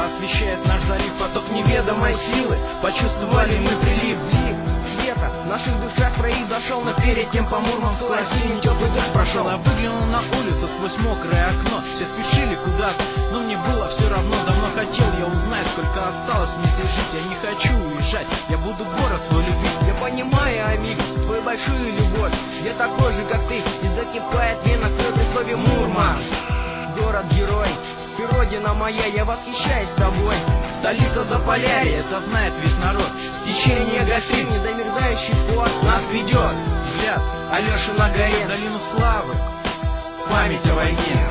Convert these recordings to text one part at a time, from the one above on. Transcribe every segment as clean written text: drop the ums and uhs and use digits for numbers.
небо освещает наш залив, поток неведомой силы. Почувствовали мы прилив света в наших душах произошел, но перед тем по Мурманску осенний теплый дождь прошел. Я выглянул на улицу сквозь мокрое окно. Все спешили куда-то, но мне было все равно. Давно хотел я узнать, сколько осталось мне здесь жить. Я не хочу уезжать, я буду город свой любить. Я понимаю, амиг, твою большую любовь. Я такой же, как ты, и закипает вена кровь при слове Мурманск. Город-герой, ты родина моя, я восхищаюсь тобой. Столица Заполярья, это знает весь народ. Течение гастрит, недомерзающий флот нас ведет. Взгляд Алеши на горе, в долину славы, память о войне.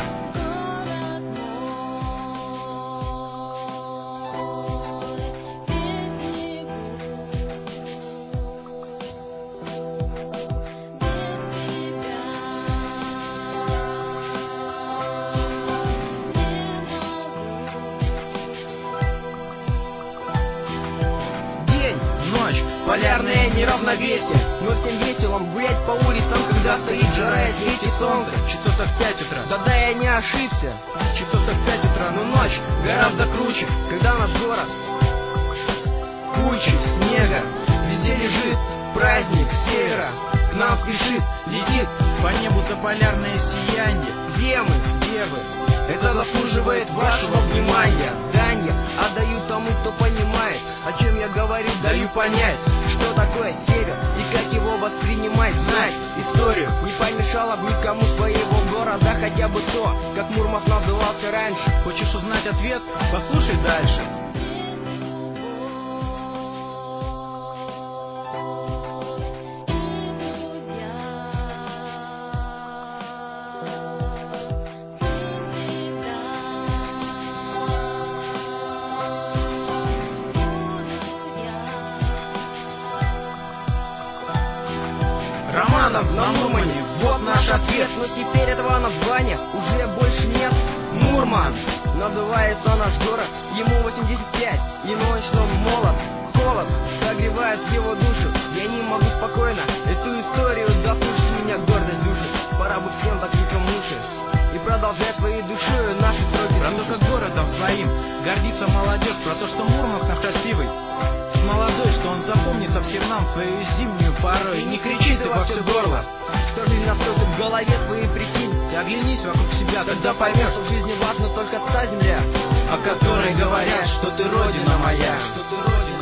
Ночь, полярное неравновесие, но всем веселом гулять по улицам, когда стоит жара и светит солнце. Часов 5 утра. Да я не ошибся. Часов 5 утра, но ночь гораздо круче, когда наш город кучи снега, везде лежит праздник севера. К нам спешит, летит по небу заполярное сияние. Где мы, девы? Это заслуживает вашего внимания. Дань я отдаю тому, кто понимает, о чем я говорю, даю понять, что такое север и как его воспринимать. Знать историю не помешало бы никому своего города, хотя бы то, как Мурманск назывался раньше. Хочешь узнать ответ? Послушай дальше. Романов на Мурмане, вот наш ответ. Но теперь этого названия уже больше нет. Мурманск называется наш город, ему 85, и ночь он молод. Холод согревает его душу, я не могу спокойно эту историю дослушать, меня гордость душит. Пора бы всем закрыть уши и продолжать своей душой наши строки. Про то, как городом своим гордится молодежь, про то, что Мурманск красивый, молодой, что он запомнится всем нам свою зимнюю пору. И не кричи ты во все горло, что жизнь настолько в голове твоей, прикинь. Ты оглянись вокруг себя, тогда поймешь, что в жизни важна только та земля, о которой говорят, что ты родина моя, что ты родина.